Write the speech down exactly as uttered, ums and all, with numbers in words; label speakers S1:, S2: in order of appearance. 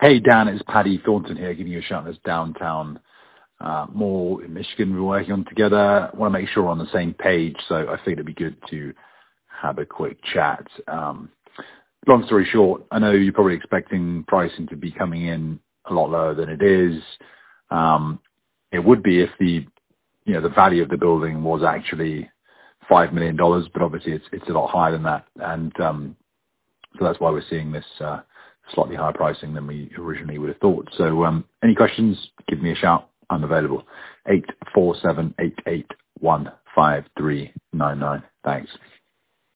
S1: Hey, Dan, it's Paddy Thornton here, giving you a shout on this downtown uh, mall in Michigan we're working on together. I want to make sure we're on the same page, so I think it'd be good to have a quick chat. Um, long story short, I know you're probably expecting pricing to be coming in a lot lower than it is. Um, it would be if the, you know, the value of the building was actually five million dollars, but obviously it's it's a lot higher than that, and um, so that's why we're seeing this uh, slightly higher pricing than we originally would have thought. So um, any questions, give me a shout. I'm available. eight four seven, eight eight one, five three nine nine. Thanks.